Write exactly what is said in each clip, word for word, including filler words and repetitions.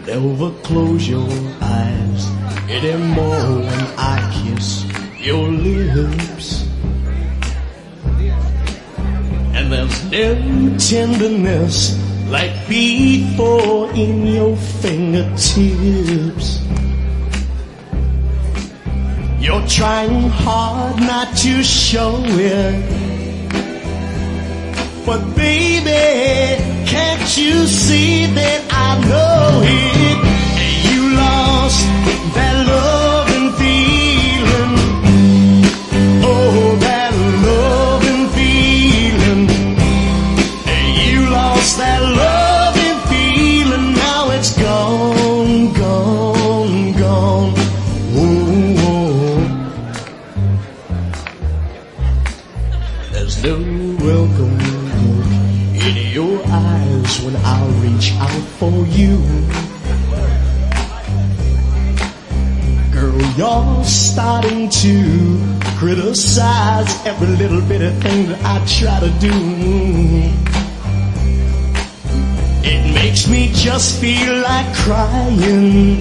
Never close your eyes anymore when I kiss your lips. And there's no tenderness like before in your fingertips. You're trying hard not to show it, but baby, can't you see that I know it? You lost that love and feeling. Oh, that love and feeling. You lost that love and feeling. Now it's gone, gone, gone. Oh, oh. There's no welcome in your eyes when I reach out for you. Girl, you're starting to criticize every little bit of thing that I try to do. It makes me just feel like crying,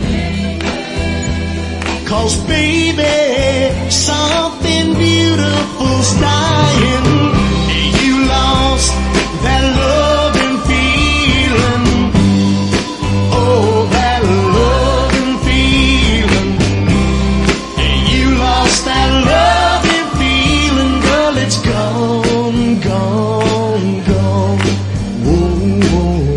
'cause baby, something beautiful's dying. You lost that love and feeling. Oh, that love and feeling. You lost that love and feeling. Girl, it's gone, gone, gone. Whoa, whoa.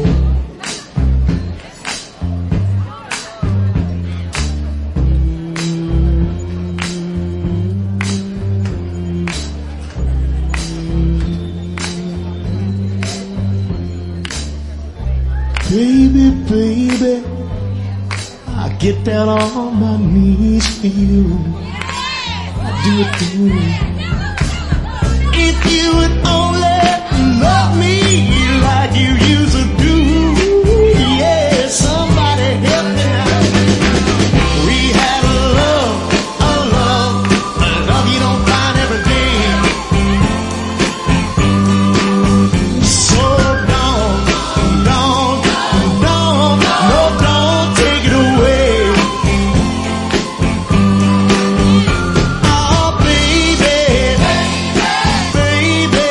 Baby, baby, I get down on my knees for you. I do it for you. If you would only love me like you used to do, yeah, somebody help me out. We had a love, a love, a love you don't find every day. So don't, don't, don't, no, don't take it away. Oh, baby, baby, baby,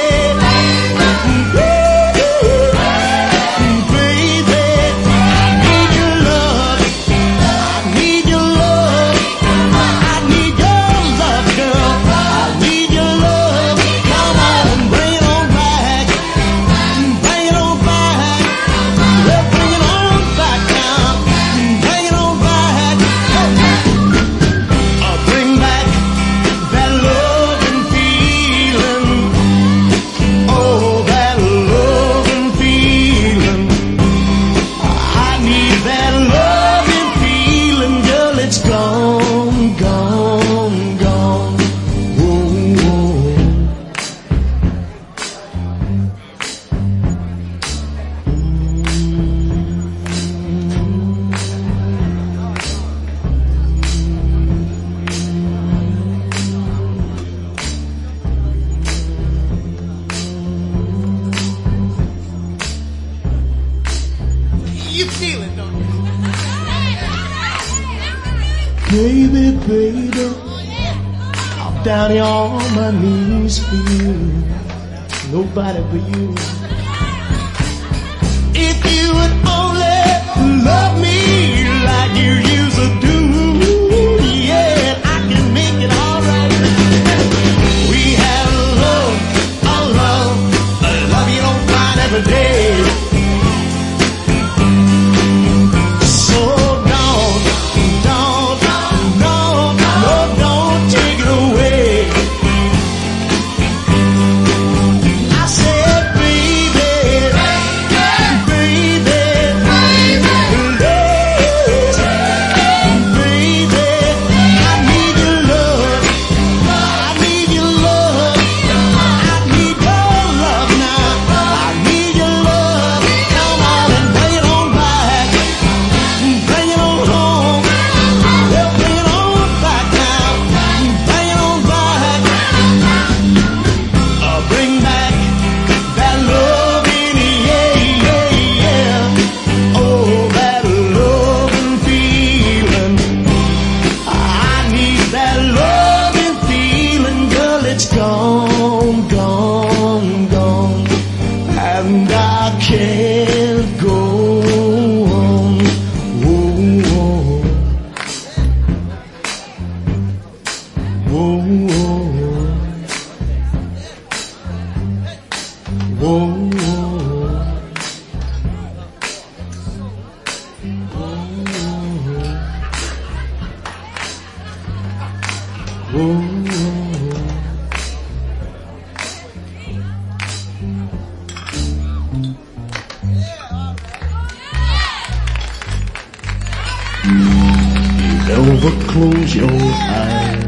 baby, I need your love, I need your love, I need your love, girl, I need your love. Come on, bring it on back, bring it on back, yeah, bring it on back now, bring it on back. Uh, bring back that love and feeling. Oh, that love and feeling. I need that love and feeling, girl. It's gone, gone, gone. Whoa, whoa. You feel it, don't you? Baby, baby, I'm down here on my knees for you. Nobody but you. If you would only love me like you used to do, yeah, I can make it alright. We had a love, a love, a love you don't find every day. So don't, don't, don't, no, don't take it away. I said, baby, baby, baby, I need your love, I need your love, I need your love now, I need your love. and I can't go on. Whoa, whoa, whoa, whoa, whoa. Never close your eyes.